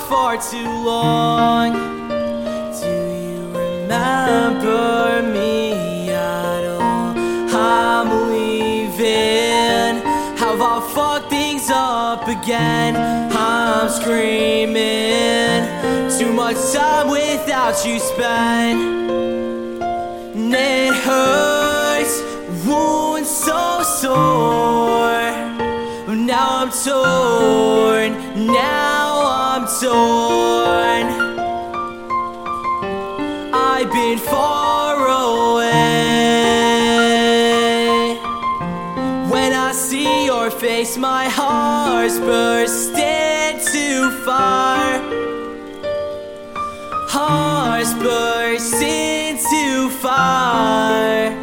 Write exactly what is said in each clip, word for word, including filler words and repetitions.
far too long. Do you remember me at all? I'm leaving. Have I fucked things up again? I'm screaming. Too much time without you spent. And it hurts, wounds so sore. Now I'm torn, now I'm torn. I've been far away. When I see your face, my heart's bursting too far. Heart's bursting too far.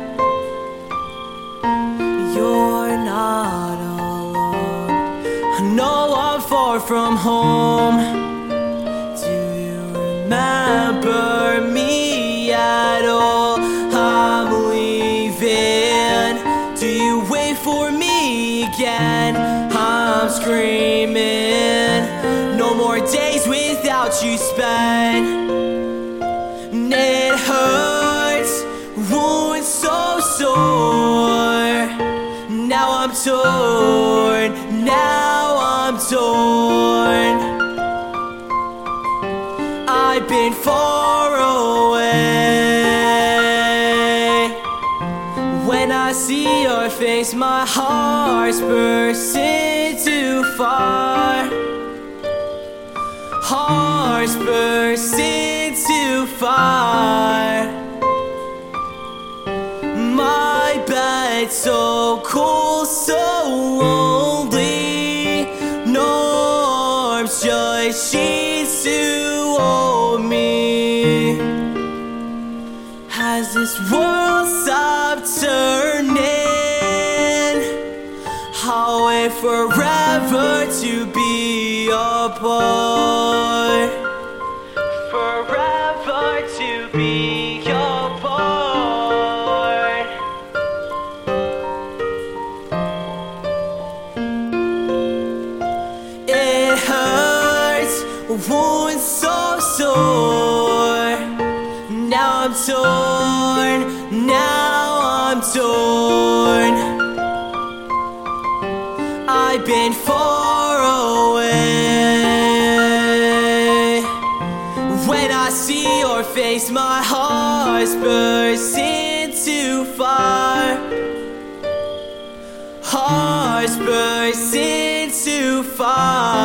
You're not alone. I know I'm far from home. Do you remember me at all? I'm leaving. Do you wait for me again? I'm screaming. No more days without you spent. And it hurts, wounds so sore. Now I'm torn, now I'm torn. I've been far away. When I see your face, my heart's bursting too far. Heart's bursting too far. My bed's so cool, so lonely. No arms, just sheets to hold me. Has this world stopped turning? I'll wait forever to be apart. Forever to be apart. It hurts, wounds so sore. Now I'm torn, now I'm torn. I've been far away. When I see your face, my heart's bursting too far. Heart's bursting too far.